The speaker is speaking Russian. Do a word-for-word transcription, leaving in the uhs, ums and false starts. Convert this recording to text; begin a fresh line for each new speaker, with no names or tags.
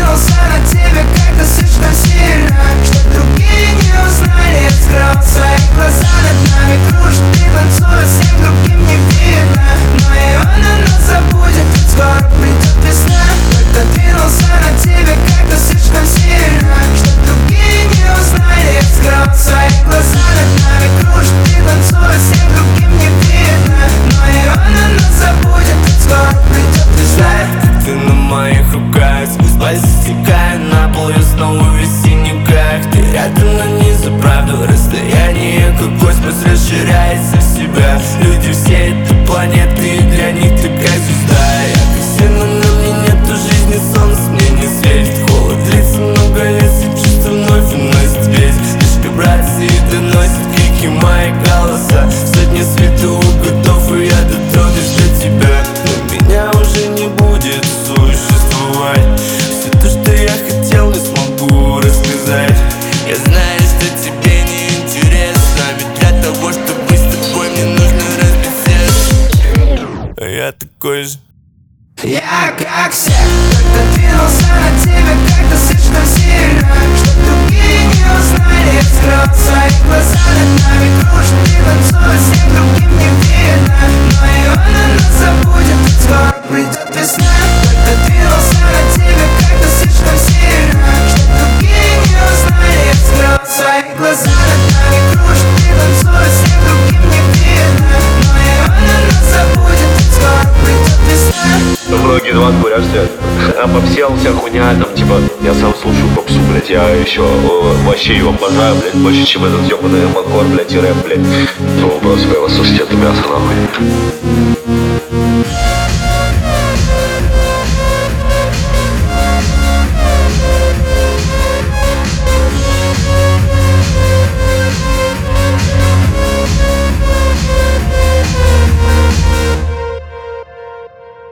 двинулся на тебе как-то слишком сильно, что другие не узнали. Я скрыл свои глаза, над нами кружит и танцует, всем другим не видно. Но и он нас забудет, ведь скоро придет весна. Только двинулся на тебе как-то слишком сильно, что другие не узнали. Я скрыл свои глаза, над нами кружит и танцует, всем другим не видно. Но и он нас забудет, ведь скоро придет весна.
Ты на моих руках, сквозь пальцы стекая на пол, я снова в весенниках. Ты рядом, но не за правду, расстояние как космос расширяется в себя. Люди все этой планеты, и для них ты как звезда. Я как сильно, но мне нету жизни, солнце мне не светит. Холод длится много лет, и чувства вновь уносит весь. Лишь вибрации доносят крики мои голоса. Сотни световых годов, и я дотронусь до тебя. Но меня уже не будет существовать. Все то, что я хотел, не смогу рассказать. Я знаю, что тебе не интересно, ведь для того, чтобы быть с тобой, мне нужно разбить сердце. А я такой же.
Я как все, только двинулся на тебя как-то слишком сильно, что другие не узнали. Я скрыл свои глаза, над нами кружит и танцует, всем другим не видно. Но и он нас забудет, ведь скоро придет весна. Только двинулся на тебя как-то слишком сильно, что другие не узнали. Я скрыл свои глаза, над нами кружит и танцует, всем другим не видно. Но и он нас забудет, ведь скоро придет весна.
Многие два говорят, что я попсел, вся хуйня, там, типа, я сам слушаю попсу, блядь, я еще о, вообще его обожаю, блядь, больше, чем этот ёбаный макор, блядь, и рэп, блядь. Ну, просто я вас слушайте, это мясо, нахуй.